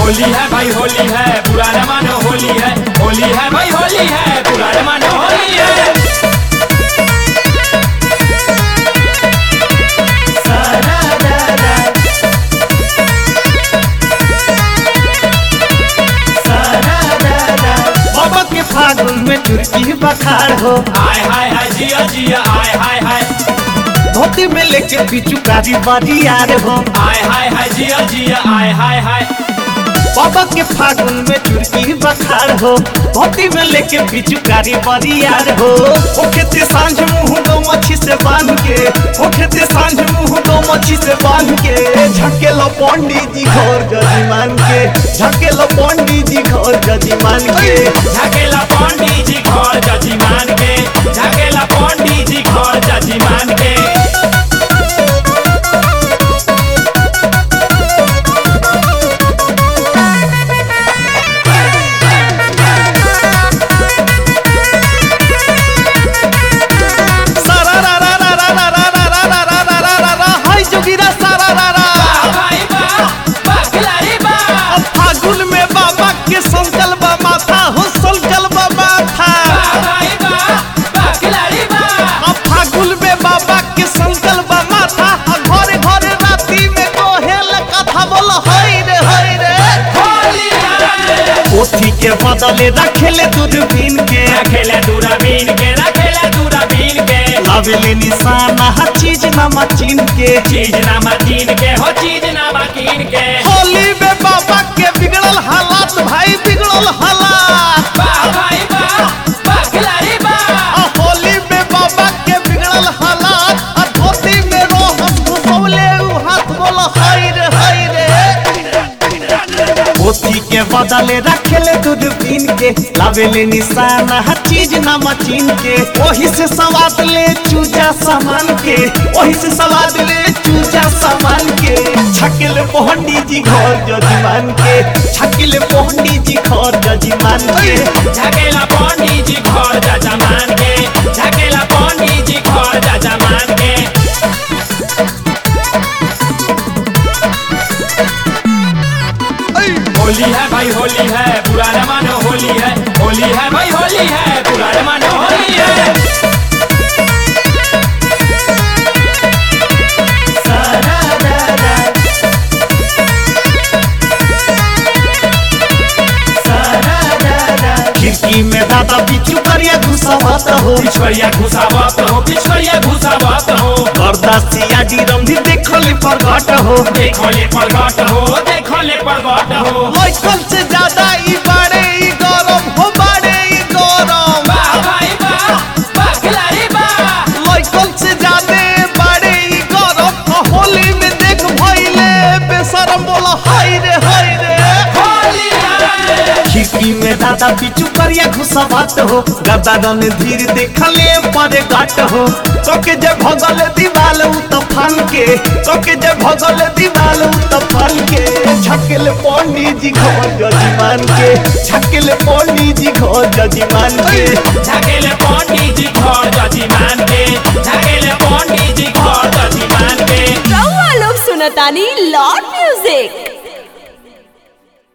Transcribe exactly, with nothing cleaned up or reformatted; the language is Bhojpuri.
होली है भाई होली है, बुरा न मानो होली है। होली है भाई होली है, बुरा न मानो होली है। बाबा के फागुन में चुरकी बखार हो, आय हाय हाय जिया जिया आय हाय हाय। धोती में लेके बिचू कारी बारी यार हो, आय हाय हाय जिया जिया आय हाय हाय। बाबा के फागुन में चुरकी बखार हो, धोती में लेके बिचू कारी बारी यार हो। ओखेते सांझ मुंह दो मच्छी से बांध के, ओखेते सांझ मुंह दो मच्छी से बांध के। झकेलो पंडित जी घर जजमान के, झकेलो पंडित जी घर जजमान के। झकेला पंडित जी घर जजीमान के, झकेला पंडित जी घर जजीमान के। पोथी के बदले रखेले दूरबीन के, रखेले दूरबीन के, रखेले दूरबीन के। लावेले निशाना हर चीज नमकीन के, चीज नमकीन के हो, चीज नमकीन के। होली में बाबा के बिगड़ल हालात भाई, बिगड़ल हालात। वाह भाई वाह, वाह खिलाड़ी वाह। होली में बाबा के बिगड़ल हालात, और धोती में रोहन घुसौले उ हाथ बोल हाय रे हाय रे। पोथी के बदले रखेले दूरबीन के, लावेले निशाना हर चीज नमकीन के। वही से सवाद ले चूजा सामान के, वही से सवाद ले चूजा सामान के। छकिल पोहंडी जी घर जजमान के, छकिल पोहंडी जी घर जजमान के। झकेला पंडित जी घर जजमान के, झकेला पंडित जी घर जजमान के। होली है भाई होली है, बुरा न मानो होली है। होली है भाई होली है, बुरा न मानो होली है। खिड़की में दादा बिचू करिया घुसावत हो, पिछवरिया घुसावत हो, पिछवरिया घुसावत हो। बरदासिया जी रंधी देखले परगट हो, देखले परगट हो, देखले परगट हो। लइकन से ज्यादा ई बाड़े ई गरम हो, बाड़े ई गरम। वाह भाई वाह, वाह खिलाड़ी वाह। लइकन से ज्यादा बाड़े ई गरम। होली में देख भइले बेशरम बोला हाय रे हाय रे। होली है खिड़की में दादा बिचू करिया घुसावत हो, गदा रन धीर देखले परे गाट हो। तोके जे भगल दीवाल उ तफान के, तोके जे भगल दीवाल उ तफान के। छकिल पंडित जी घर जजमान के, छकिल पंडित जी घर जजमान के। झकेले पंडित जी घर जजीमान के, झकेले पंडित जी घर जजीमान के। रउआ लोग सुनतानी लॉर्ड